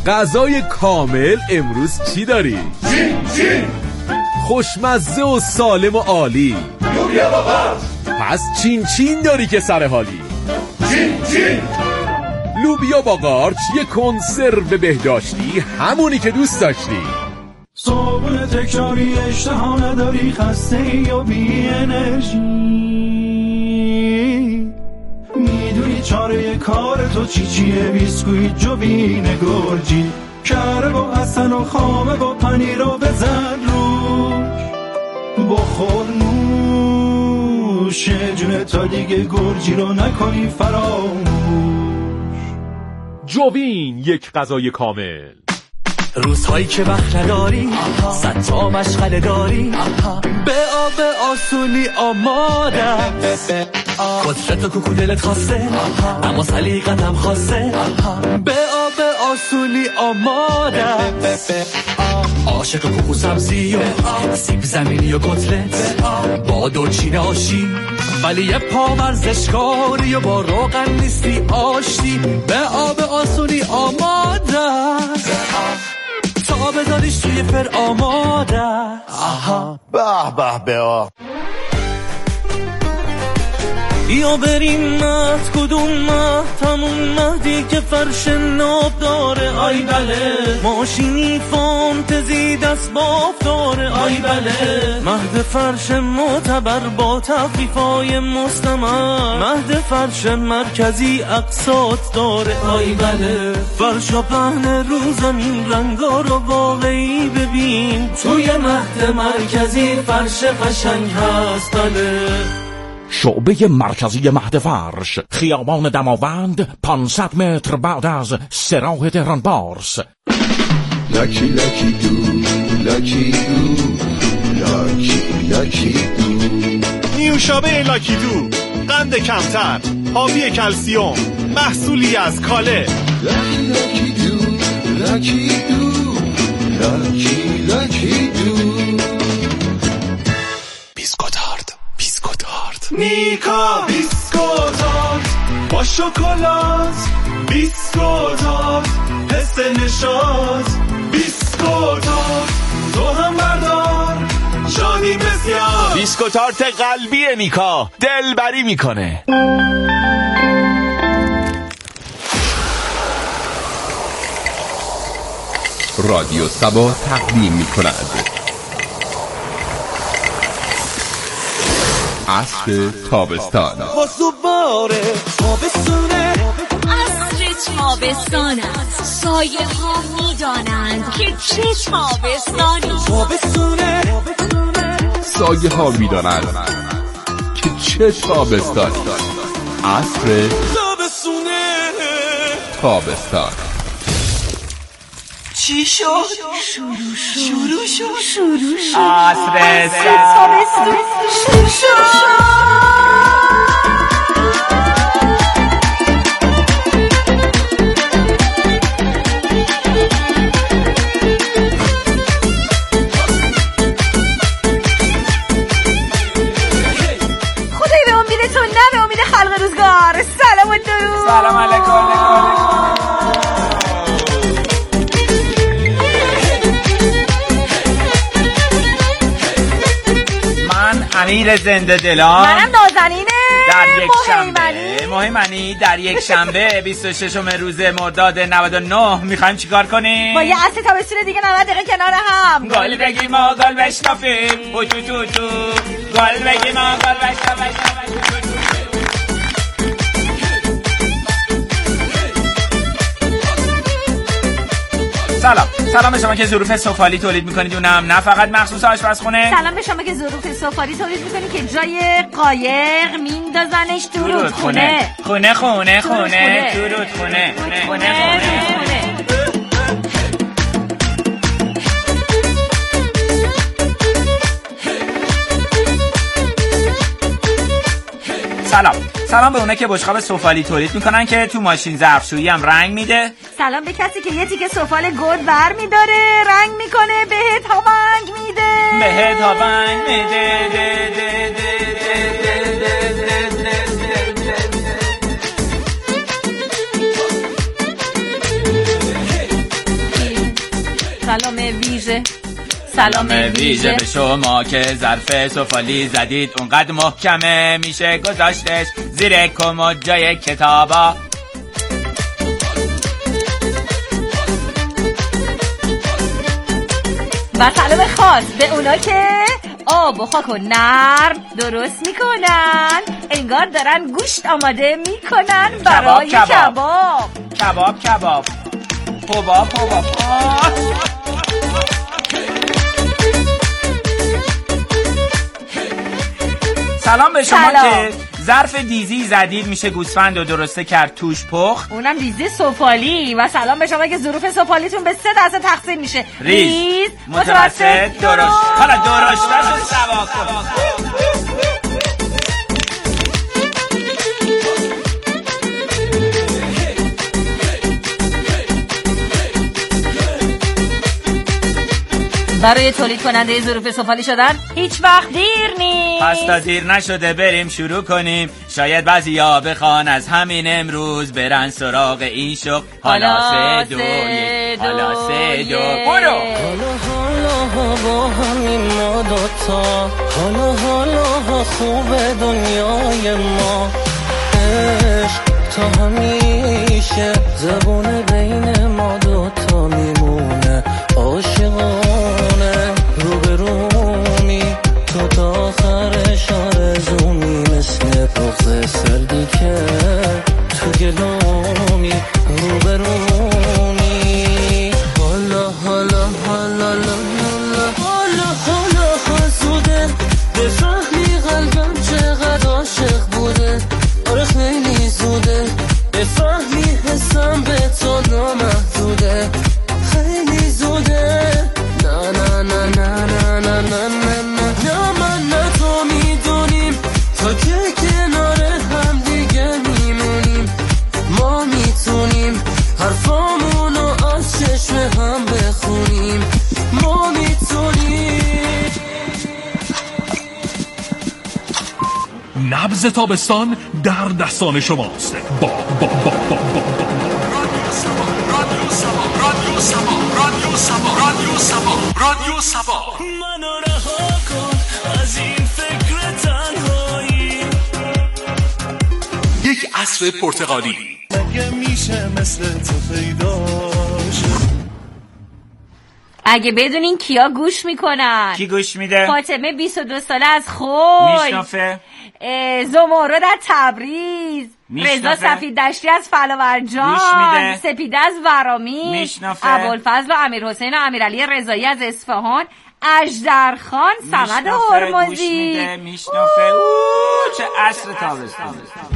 غذای کامل امروز چی داری؟ چین خوشمزه و سالم و عالی. لوبیا با فرش. پس چین داری که سر حالی. چین لوبیا با قارچ، یه کنسرو بهداشتی، همونی که دوست داشتی. صابون تکراری، اشتها نداری، خسته یا بی انرژی، میدونی چاره کار تو چیه؟ بیسکویت جوین گرجی، کره با حسن و خامه با پنیر رو بزن روش، بخور نوش جونه تا دیگه گرجی رو نکنی فراموش. جوین، یک غذای کامل. روزهایی که وقت نداری، صد تا مشغله داری، به آب آسونی آمادم، قدرت و کوکو دلت خواسته اما سلیقتم خواسته، به آب آسونی آمادم، عاشق کوکو سبزی و سیب زمینی و کتلت، با دورچین آشی ولی یه پا ورزشکاری و با روغن نیستی آشتی، به آب آسونی آمادم، تا بذاریش توی فر آماده. آها به به به. یا بریم مهد، کدوم مهد؟ همون مهدی که فرش ناب داره، آی بله، ماشینی فانتزی دست باف داره، آی بله، مهد فرش معتبر با تخفیفای مستمر، مهد فرش مرکزی اقساط داره، آی بله، فرش و پهن رو زمین، رنگا رو واقعی ببین، توی مهد مرکزی فرش قشنگ هست، بله. شعبه مرکزی مهد فرش، خیابان دماوند، 500 متر بعد از سراح تهران بارس. لاکی لاکی دو، لاکی دو، لاکی دو. نیوشابه لاکی دو، قند کمتر، حاوی کلسیوم، محصولی از کاله. لاکی دو، لاکی دو، لاکی دو. نیکا بیسکوتات با شکلات، بیسکوتات حس نشاط، بیسکوتات تو هم بردار، شادی بسیار. بیسکوتارت قلبی نیکا، دلبری میکنه. رادیو سبا تقدیم میکند عصر تابستان. واسوباره تابستونه، عصر تابستان است. سایه ها میدانند که چه تابستانی. تابستونه، سایه ها میدانند که چه تابستانی. عصر تابستونه، تابستان. چی شد؟ شروع شد. عصر تابستان شروع شد. خدای به امید تو، نه به امید خلق روزگار. سلام و درود. سلام علیکم. امیر زنده دلان، منم نازنینه در یک شنبه مهمنی در یک شنبه 26 روز مرداد 99 میخوایم چیکار کنیم؟ با یه عصر تابستون دیگه 90 دقیقه کنار هم گل بگیم و گل بشکافیم، او تو تو تو گل بگیم و گل بشکافیم. سلام به شما که ظروف سفالی تولید میکنید، اونم نه فقط مخصوص آشپزخونه. سلام به شما که ظروف سفالی تولید میکنید که جای قایق میندازنش درود خونه. خونه درود خونه. سلام به اونه که بشقاب سفالی تولید میکنن که تو ماشین ظرفشویی هم رنگ میده. سلام به کسی که یه تیکه سفال گل بر میداره، رنگ میکنه، بهت هاونگ میده. سلام ویژه سلام ویژه به شما که ظرف سفالی زدید اونقدر محکمه میشه گذاشتش زیر کمد جای کتابا. و سلام خاص به اونا که آب و خاک و نرم درست میکنن، انگار دارن گوشت آماده میکنن برای کباب. کباب حباب سلام به شما که ظرف دیزی زدید میشه گوسفند و درسته کرد توش پخت، اونم دیزی سفالی. و سلام به شما که ظروف سفالیتون به 3 دسته تقسیم میشه: ریز، متوسط، درشت. حالا درشتش سوا کن. برای تولید کننده ظروف سفالی شدن هیچ وقت دیر نیست. پس تا دیر نشده بریم شروع کنیم. شاید بعضیا بخوان از همین امروز برن سراغ این شغل. حالا 3 2 1 حالا 3 2 برو. حالا با همین ما دوتا، حالا خوب دنیای ما، عشق تا همیشه زبون بین ما دوتا میمونه، عاشقانه روبرومی تو تا آخرش آرزومی، مثل بغض سردی که تو گلومی روبرومی. حالا حسوده بفهمی قلبم چقدر عاشق بوده، آره خیلی زوده بفهمی حسم به تو نامحدوده، خیلی زوده. نه نه نه نه نه نه نه نه نه من نه تو میدونیم تا که کنار هم دیگه میمونیم، ما میتونیم حرفامونو از چشم هم بخونیم، ما میتونیم. نبض تابستان در دستان شماست. رادیو سبا منو رها کن از این فکر تنهایی. یک عصر پرتقالی. مگه میشه مثل تو پیداش؟ اگه بدونین کیا گوش میکنن. کی گوش میده؟ فاطمه 22 ساله از خوی میشنافه. زمرد از تبریز، رضا سفید دشتی از فلاورجان، سپیده از ورامی، ابوالفضل و امیرحسین و امیرعلی رضایی از اصفهان، اژدرخان، صمد هرمزی. میشنافه. چه عصر تابستان.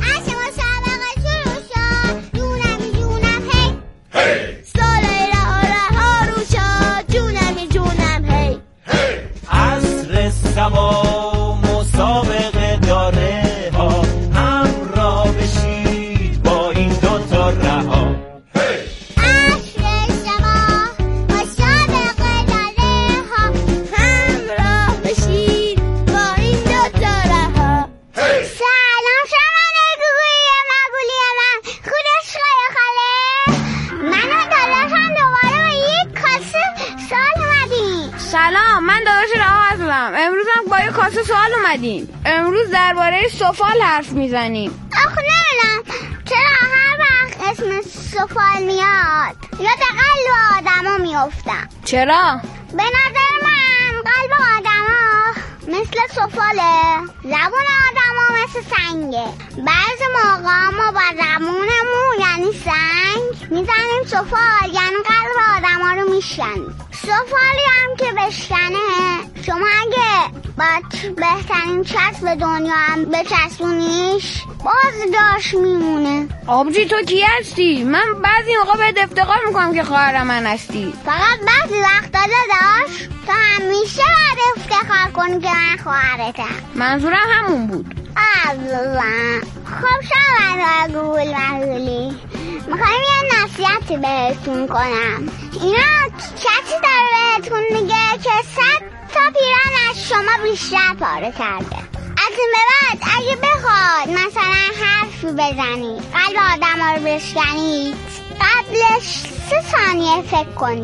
عصر سبا مسابقه داره ها، هم را بشید با این دوتا رها. عصر سبا مسابقه داره ها، هم را بشید با این دوتا رها. سلام شما نگوگوی مگولی من خودش خیلی خاله، من و داداشم دوباره به یک کاسه سوال اومدیم. سلام، من داداش رها هستم. امروز هم با یک کاسه سوال اومدیم. امروز درباره سفال حرف میزنیم. آخه نمیدونم چرا هر وقت اسم سفال میاد یاد قلب آدم ها میفتم. چرا؟ به نظر من قلب آدم ها مثل سفاله، زبون آدم ها مثل سنگه. بعضی موقع ما با زبونمون یعنی سنگ میزنیم سفال، یعنی قلب آدم ها رو میشکنیم. سفالی هم که بشکنه، شما اگه با بهترین چسب دنیا هم بچسبونیش باز داش میمونه. آبجی تو کی هستی؟ من بعضی موقع بهت افتخار میکنم که خواهر من هستی. فقط بعضی وقتا داداش تو همیشه باید افتخار کنی که من خواهرتم. منظورم همون بود. الله. خب شما گول مگولی میخوایم یه نصیحتی بهتون کنم. اینا کسی داره بهتون میگه که 100 تا پیران از شما بیشتر پاره کرده. از این به بعد اگه بخواد مثلا حرفی بزنی قلب آدم ها رو بشکنید، قبلش 3 ثانیه فکر کنید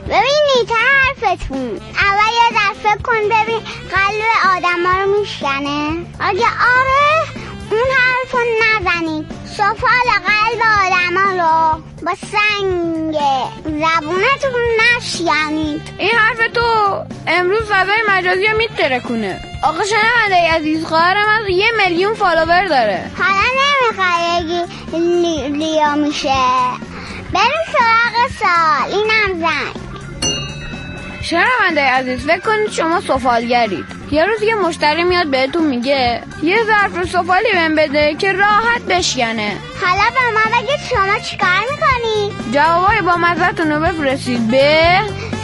ببینید حرفتون اول یه دفعه کن ببین قلب آدم ها رو میشکنه. اگه آره اون حرفو نزنید. سفال قلب آدم ها رو با سنگ زبونتون نشکنید. این حرف تو امروز فضای مجازی رو میترکونه. آقا شنونده عزیز، خواهرم از 1 میلیون فالوور داره. حالا نمیخواد لیا میشه. بریم سراغ سال. اینم زنگ. شنونده عزیز، فکر کنید شما سفالگرید. یه روز یه مشتری میاد بهتون میگه یه ظرف سفالی بهم بده که راحت بشکنه. حالا به ما بگید شما چیکار میکنید؟ جوابای با مزه‌تون رو بفرستید به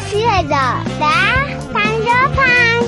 30,1055.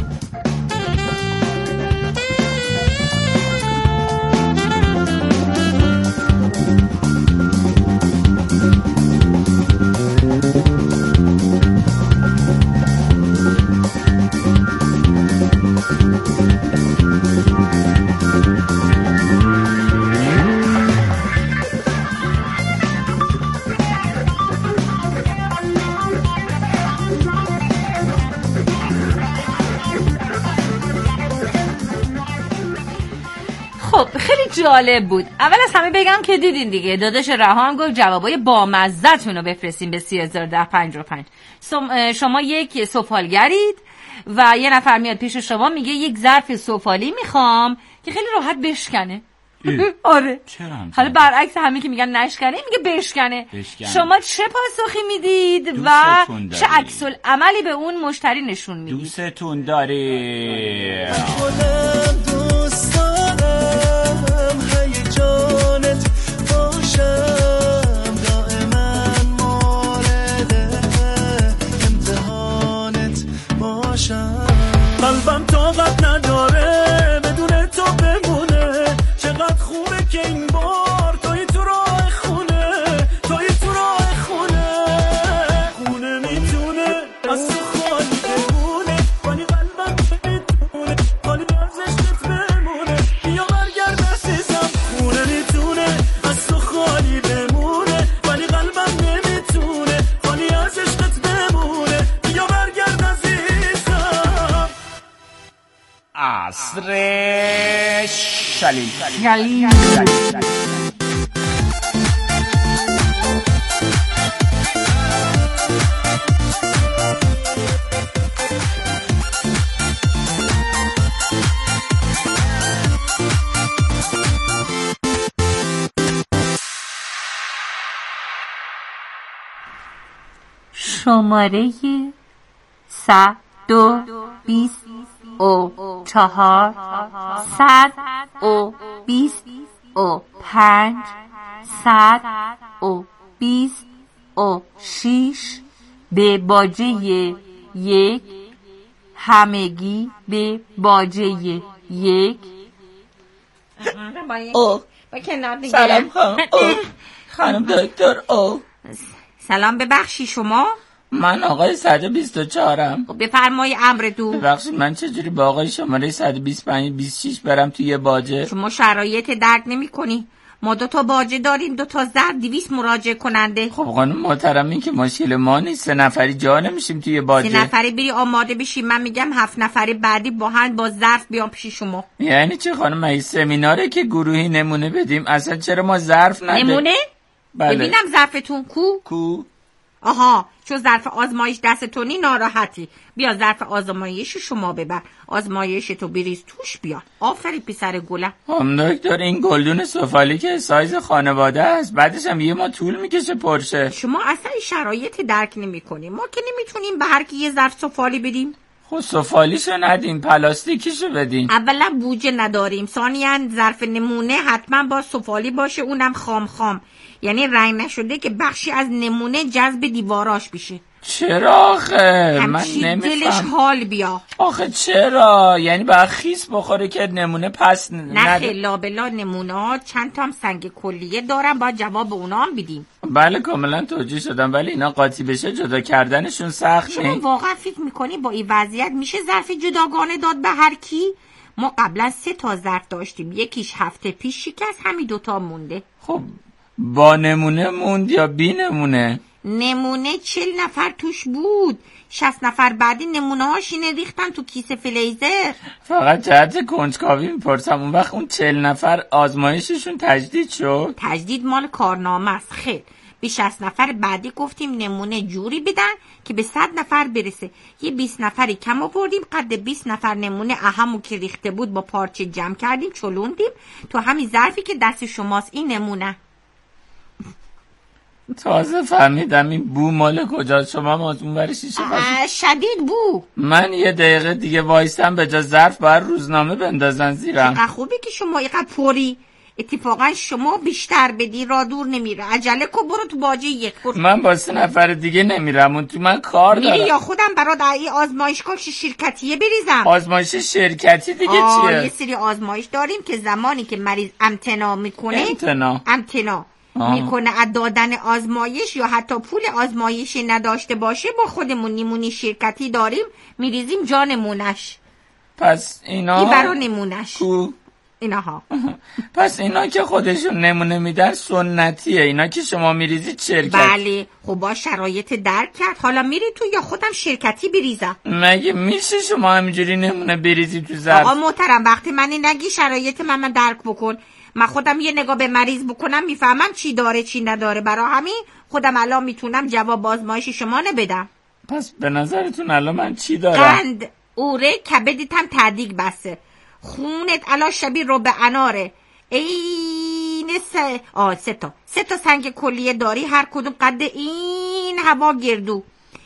خب خیلی جالب بود. اول از همه بگم که دیدین دیگه داداش رها هم گفت جوابای بامزه‌تون رو بفرستین به 30,1055. شما یک سفالگرید و یه نفر میاد پیش شما میگه یک ظرف سفالی میخوام که خیلی راحت بشکنه. آره. چرا؟ حالا برعکس همه که میگن نشکنه میگه بشکنه. شما چه پاسخی میدید و چه عکس العملی به اون مشتری نشون میدید؟ دوستتون داری. دوست دارم هیجانت باشم، دائما مورد امتحانت باشم. قلبم طاقت نداره بدون تو بمونه. چقدر خوبه که این بار توی تو راه خونه، توی تو راه خونه. خونه میتونه از تو خالی بمونه، ولی قلبم میتونه خالی از عشقت بمونه. بیا برگرد عزیزم. خونه میتونه از تو خالی بمونه، ولی قلبم نمیتونه خالی از عشقت بمونه. بیا برگرد عزیزم. عصر شلیل. شماره 124 125 126 به باجه 1. همگی به باجه 1. سلام خانم دکتر. سلام، ببخشی شما؟ من آقای 124م. بفرمایی امرتون. ببخشید من چجوری با آقای شماره 125 26 برم توی باجه؟ شما شرایط درک نمی کنی. ما 2 تا باجه داریم، 2 تا ظرف، 200 مراجعه کننده. خب خانم محترم این که مشکل ما نیست. 3 نفری جا نمیشیم توی باجه. 3 نفری بری آماده بشیم. من میگم 7 نفری بعدی با ظرف بیام پیش شما. یعنی چه خانم؟ این سمیناره که گروهی نمونه بدیم؟ اصلا چرا ما ظرف نده؟ نمونه؟ بله. ببینم ظرفتون کو؟ آها، چون ظرف آزمایش دستتونی ناراحتی. بیا ظرف آزمایش شما ببر، آزمایش تو بریز توش. بیا. آفرین پسر گلم. دکتر این گلدون سفالی که سایز خانواده است، بعدش هم یه ما طول میکشه پرشه. شما اصلا شرایط درک نمی‌کنی. ما که نمیتونیم به هر کی یه ظرف سفالی بدیم. خب سفالیشو ندیم، پلاستیکیشو بدیم. اولا بودجه نداریم، ثانیاً ظرف نمونه حتما با سفالی باشه، اونم خام، یعنی رنگ نشده که بخشی از نمونه جذب دیواراش بشه. چرا آخه؟ من نمیفهم. دلش حال بیا. آخه چرا؟ یعنی باید خیس بخوره که نمونه پس نه خلا بلا نمونه ها چند تا هم سنگ کلیه دارن، باید جواب اونا هم بدیم. بله کاملا توجیه شدم، ولی اینا قاطی بشه جدا کردنشون سخته. شما واقعا فکر میکنی با این وضعیت میشه ظرف جداگانه داد به هر کی؟ ما قبلا 3 تا ظرف داشتیم، یکیش هفته پیش شکست، همین 2 تا مونده. خب با نمونه موند یا بی نمونه؟ نمونه 40 نفر توش بود. 60 نفر بعدی نمونه هاش اینه ریختن تو کیسه فلیزر. فقط جهت کنجکاوی میپرسم اون وقت اون 40 نفر آزمایششون تجدید شد؟ تجدید مال کارنامه است. خیر به 60 نفر بعدی گفتیم نمونه جوری بدن که به 100 نفر برسه. یه 20 نفری کم آوردیم، قد 20 نفر نمونه اهمو که ریخته بود با پارچه جمع کردیم چلوندیم تو همین ظرفی که دست شماست. این نمونه. تازه فهمیدم این بو مال کجا. شما از اون ور شیشه شدید بو. من یه دقیقه دیگه وایستم به جا ظرف باید روزنامه بندازن زیرم. خوبه که شما اینقدر پری. اتفاقا شما بیشتر بدی را دور نمیره. عجله کو برو تو باجه یک برو. من با 3 نفر دیگه نمیرم اون تو من کار دارم. میری یا خودم برات ای آزمایشگاه شرکتیه بریزم. آزمایش شرکتی دیگه چیه؟ یه سری آزمایش داریم که زمانی که مریض امتناع میکنه میکنه از دادن آزمایش یا حتی پول آزمایش نداشته باشه با خودمون نمونه شرکتی داریم میریزیم جا نمونش. پس اینا این برا نمونش کو؟ اینها. پس اینا که خودشون نمونه میدن سنتیه، اینا که شما میریزید شرکت. بله خب با شرایط درک کرد. حالا میری تو یا خودم شرکتی بریزم؟ مگه میشه شما همینجوری نمونه بریزید تو ظرف؟ آقا محترم وقتی من نگی شرایط من درک بکن. من خودم یه نگاه به مریض بکنم میفهمم چی داره چی نداره. برای همین خودم الان میتونم جواب آزمایش شما نبدم. پس به نظرتون الان من چی دارم؟ قند، اوره، کبدت هم تعدیق بسته. خونت الان شبیه رو به اناره. این سه تا سنگ کلیه داری، هر کدوم قد این هوا گردو.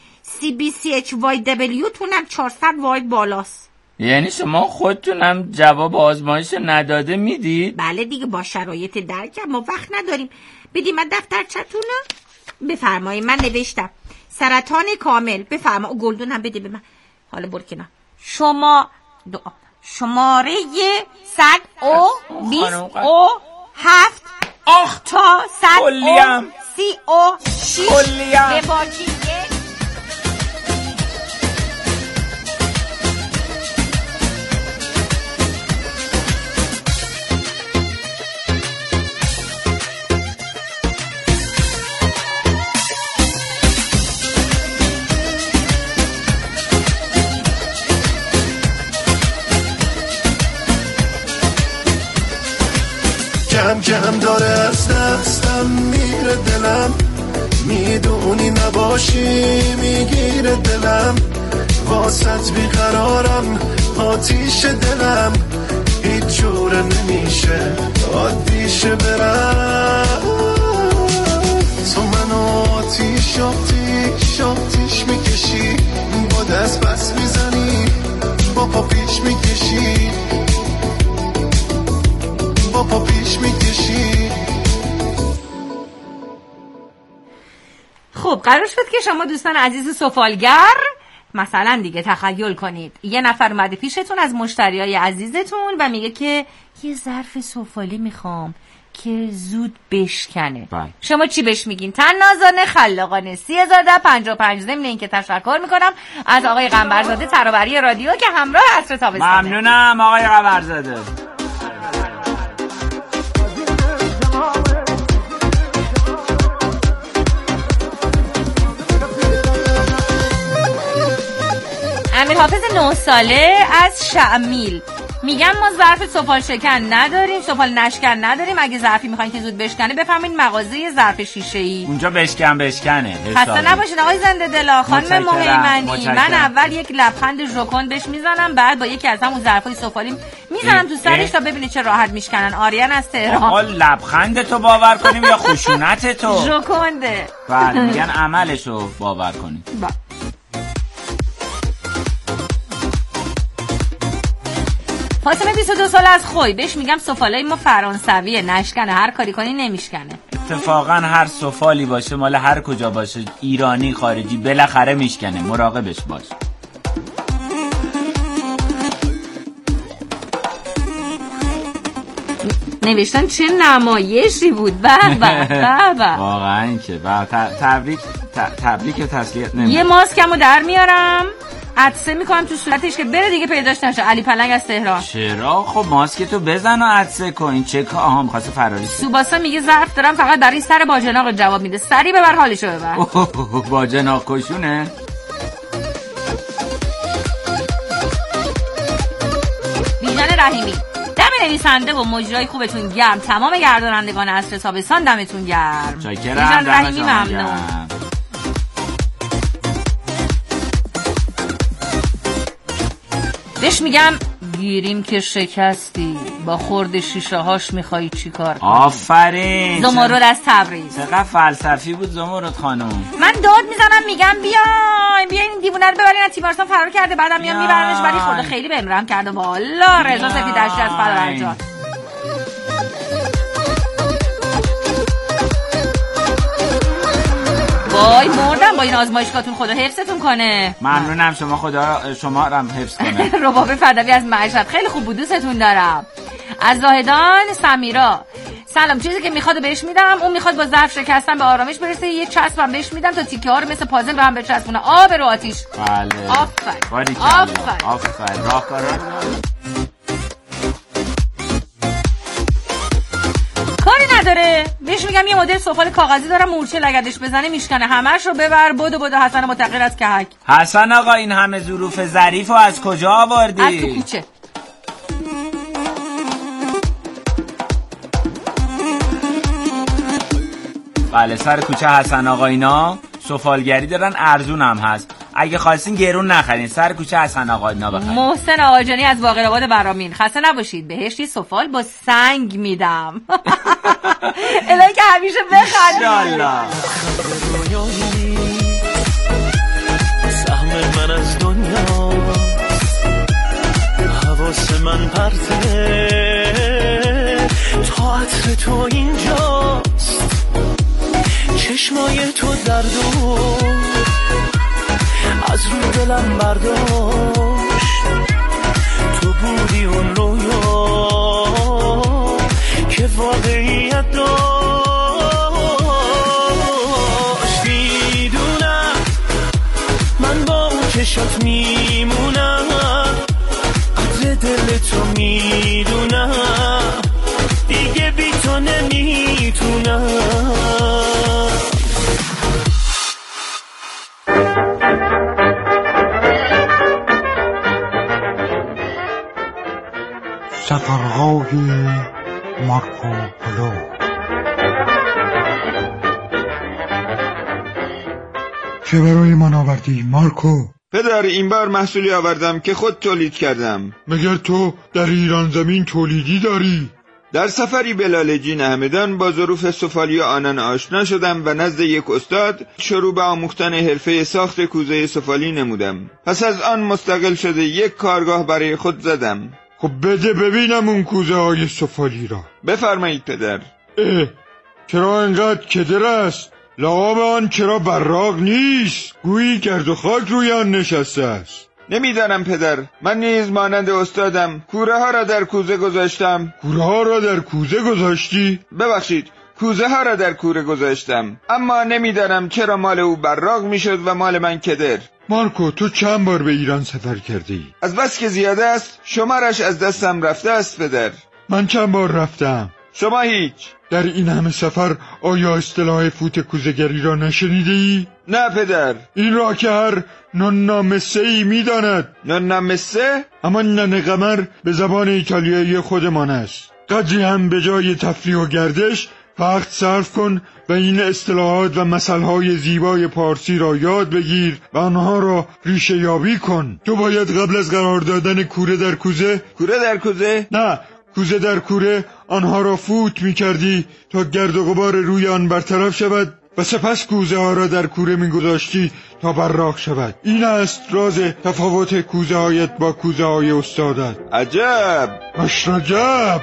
CBCHYW تونم 400 وای بالاست. یعنی شما خودتونم جواب آزمایش نداده میدید؟ بله دیگه با شرایط درک ما وقت نداریم. بدیم من دفترچه‌تونو بفرمایید. من نوشتم سرطان کامل. بفرما گلدونم بده به من. حالا برو کنار. شماره 100 و 20 و 7 تا 100 و 36 به باجی. کم کم داره از دستم میره دلم، میدونی نباشی میگیره دلم، واسط بیقرارم آتیش دلم، هیچ جوره نمیشه عادیشه برم. تو منو آتیش میکشی، با دست بس میزنی، با پا پیش میکشی، با پا پیش میکشی. خب قرار شد که شما دوستان عزیز سفالگر مثلا دیگه تخیل کنید یه نفر اومده پیشتون از مشتریای عزیزتون و میگه که یه ظرف سفالی میخوام که زود بشکنه. شما چی بهش میگین؟ تنازانه خلاقانه 30,055. ضمن اینکه تشکر میکنم از آقای قنبرزاده ترابری رادیو که همراه عصر تابستانه. ممنونم آقای قنبرزاده. امیر حافظ 9 ساله از شعمیل میگم ما ظرف سفال شکن نداریم، سفال نشکن نداریم. اگه ظرفی میخواین که زود بشکنه بفهمین مغازه ظرف شیشه‌ای اونجا بشکنه. خسته نباشید آقای زنده دلا. خانم مهیمنی من اول یک لبخند ژوکن بهش میزنم، بعد با یکی از همون ظرفای سفالی میزنم تو سرش تا ببینید چه راحت میشکنن. آریان از تهران. آقا لبخندتو باور کنیم یا خشونتتو؟ ژوکنده. بعد میگن عملشو باور کنیم. فاطمه 22 سال از خوی بهش میگم سفالای ما فرانسویه، نشکنه، هر کاری کنی نمیشکنه. اتفاقا هر سفالی باشه مال هر کجا باشه، ایرانی خارجی، بالاخره میشکنه، مراقبش باش. نوشتن چه نمایشی بود. به واقعا که تبریک تسلیت نمیدونم. یه ماسکمو در میارم عطسه میکنم تو صورتش که بره دیگه پیداش نشه. علی پلنگ از تهران. چرا؟ خب ماسک تو بزن و عطسه کن. این چه که آها می‌خواسته فراری. سوباسا میگه ظرف دارم فقط برای سر باجناق جواب میده. سری ببر حالشو ببر. باجناق کشونه. بیژن رحیمی. دم نویسنده و مجرای خوبتون گرم. تمام گردانندگان عصر تابستان دمتون گرم. بیژن رحیمی ممنون. بهش میگم گیریم که شکستی، با خورد شیشه هاش میخوایی چی کار کنی؟ آفرین. زمرد از تبریز. چقدر فلسفی بود زمرد خانم. من داد میزنم میگم بیاین این دیوونه رو ببرین از تیمارستان فرار کرده، بعدم میام میبرنش، ولی خدا خیلی بهم رحم کرده والا. رضا سفیدشتی از فلورجان. وای مردم با این آزمایشگاهتون، خدا حفظتون کنه. ممنونم، شما رو هم حفظ کنه. رباب فدوی از معشت خیلی خوب بود، دوستتون دارم. از زاهدان سمیرا. سلام، چیزی که میخواد بهش میدم، اون میخواد با ظرف شکستن به آرامش برسه، یه چسبم بهش میدم تا تیکه ها رو مثل پازل به هم بچسبونه. آب رو آتیش. بله آفرین. راهکارا کاری نداره. بهش میگم یه مدل سفال کاغذی دارم، مورچه لگدش بزنه میشکنه. همش رو ببر. بدو حسن متقیر از کهک. حسن آقا این همه ظروف ظریفو از کجا آوردی؟ از تو کوچه. بله سر کوچه حسن آقا اینا سفالگری دارن، ارزون هم هست. اگه خواستین گرون نخرین، سر کوچه حسن آقا اینا بخرین. محسن آقاجانی از باقرآباد برامین. خسته نباشید، بهش یه سفال با سنگ میدم. الهی که همیشه بخندید انشالله. سهم من از دنیا، حواس من پرته، تا عطر تو اینجاست، چشمای تو دردو از رو دلم برداشت. تو بودی اون رویا که واقعیت داشت. میدونم من با اون چشات میمونم، عطر دل تو میدونم، دیگه بی تو نمیتونم. سفرهای مارکو پولو. چه برای من آوردی مارکو؟ پدر این بار محصولی آوردم که خود تولید کردم. مگر تو در ایران زمین تولیدی داری؟ در سفری به لاله‌جین همدان با ظروف سفالی آنان آشنا شدم و نزد یک استاد شروع به آموختن حرفه ساخت کوزه سفالی نمودم. پس از آن مستقل شده یک کارگاه برای خود زدم. خب بده ببینم اون کوزه های سفالی را. بفرمایید پدر. چرا انقدر کدر است؟ لعاب آن چرا براق نیست؟ گویی گرد و خاک روی آن نشسته است. نمیدانم پدر، من نیز مانند استادم کوره ها را در کوزه گذاشتم. کوره ها را در کوزه گذاشتی؟ ببخشید، کوزه ها را در کوره گذاشتم، اما نمیدانم چرا مال او براق میشد و مال من کدر. مارکو تو چند بار به ایران سفر کردی؟ از بس که زیاده است شمارش از دستم رفته است پدر. من چند بار رفتم. شما هیچ. در این همه سفر آیا اصطلاح فوت کوزه‌گری را نشنیده ای؟ نه پدر. این را که هر نونامسه ای میداند. نونامسه؟ همان ننه قمر به زبان ایتالیایی خودمان است. قدری هم به جای تفریح و گردش وقت صرف کن و این اصطلاحات و مثلهای زیبای پارسی را یاد بگیر و آنها را ریشه یابی کن. تو باید قبل از قرار دادن کوره در کوزه نه، کوزه در کوره آنها را فوت می کردی تا گرد و غبار روی آن برطرف شود و سپس کوزه ها را در کوره می گذاشتی تا براق شود. این است راز تفاوت کوزه هایت با کوزه های استادت. عجب. عجب.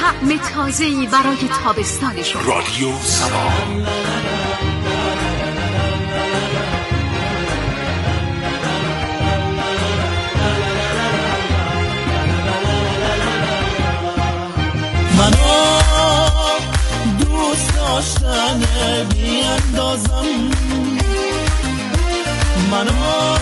طعم تازه‌ای برای تابستان شما. رادیو سبا. منو دوست داشتن بیاندازم، منو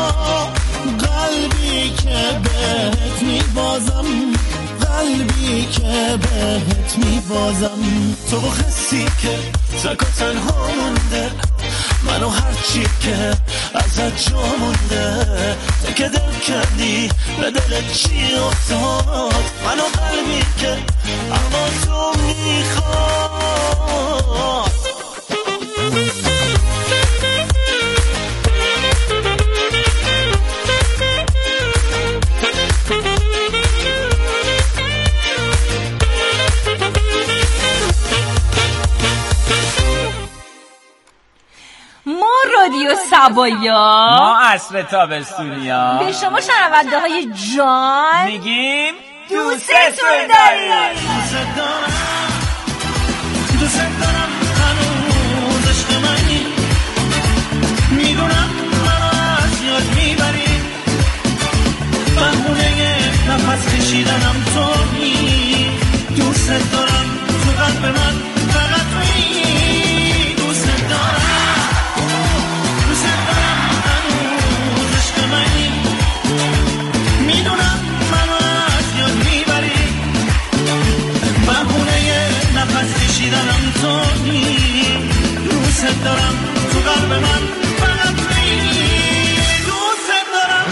قلبی که بهت میبازم، قلبی که بهت میبازم. تو خستی که تک و تنها مونده، منو هرچی که ازت جا مونده. تک دل کردی به دل چی افتاد، منو قلبی که اما تو میخواد. رادیو سبایا، ما عصر تابستونیا به شما شنونده های جان میگیم دوستتون داریم. دوست دارم هنوز عشق منی، میدونم منو از یاد میبری، بهونه نفس کشیدنم تویی. دوست دارم تو قلب من فقط تویی. دوست دارم، دوست دارم هنوز عشق منی، میدونم منو از یاد میبری، بهونه نفس کشیدنم تویی. دوست دارم تو قلب من فقط تویی. دوست دارم.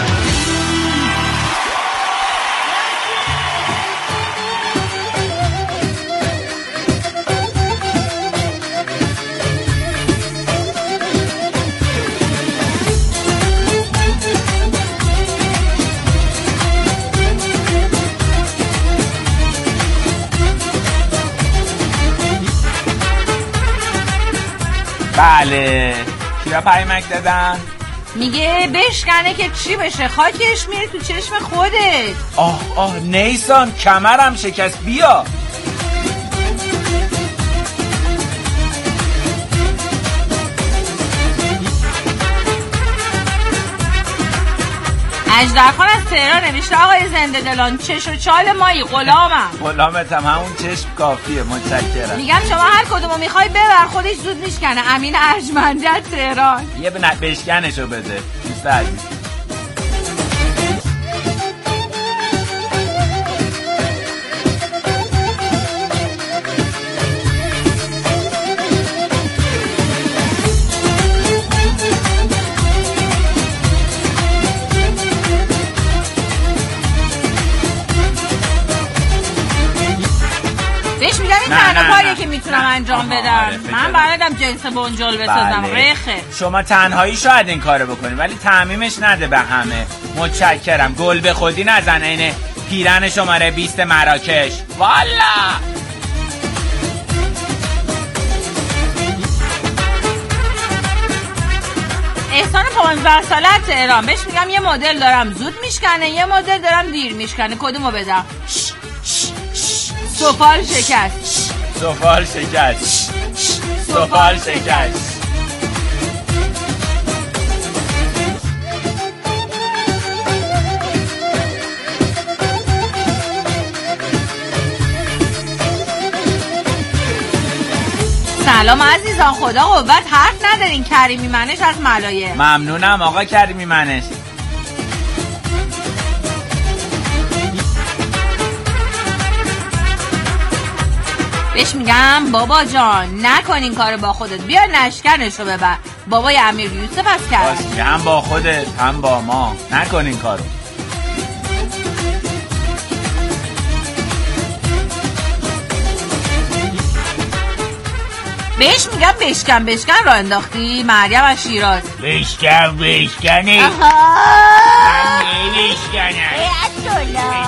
بله، کیا پیمک دادن؟ میگه بشکنه که چی بشه، خاکش میره تو چشم خودت. آه نیسان، کمرم شکست، بیا. اژدرخان از تهران نوشته آقای زنده دلان، چش و چال مایی، غلامم. غلامتم، همون چشم کافیه، متشکرم. میگم شما هر کدومو میخوای ببر، خودش زود میشکنه. امین ارجمندی تهران. یه بشکنشو بده دوست عزیز. تنها کاریه که میتونم انجام بدم. من بلدم جنس بنجل بسازم. رخه شما تنهایی شاید این کارو بکنی، ولی تعمیمش نده به همه. متشکرم. گل به خودی نزن عین پیرن شماره 20 مراکش. والا احسان 15 ساله تهران، بهش میگم یه مدل دارم زود میشکنه، یه مدل دارم دیر میشکنه، کدومو بدم؟ سفال شکست. سفال شکست. سفال شکست. سلام عزیزان، خدا قوت، حرف ندارین. کریمی منش از ملایه. ممنونم آقا کریمی منش. بهش میگم بابا جان نکن این کارو با خودت، بیا نشکنشو ببر. بابای امیر یوسف از کرد. هم با خودت هم با ما، نکن این کارو. بهش میگم بشکن را انداختی. مریم از شیراز. بشکنی من نمیشکنم.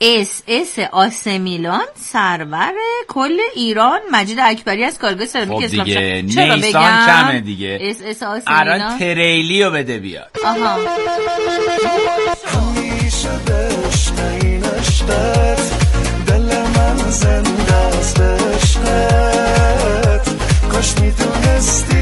اس آسمیلان سرور کل ایران مجید اکبری از کارگاه سرامیک اسلام دیگه چرا نیسان کمه دیگه. اس آسمیلان الان تریلیو بده بیاد. آها همیشه عشق این عشقت دل من زنده است عشقت کاش میدونستی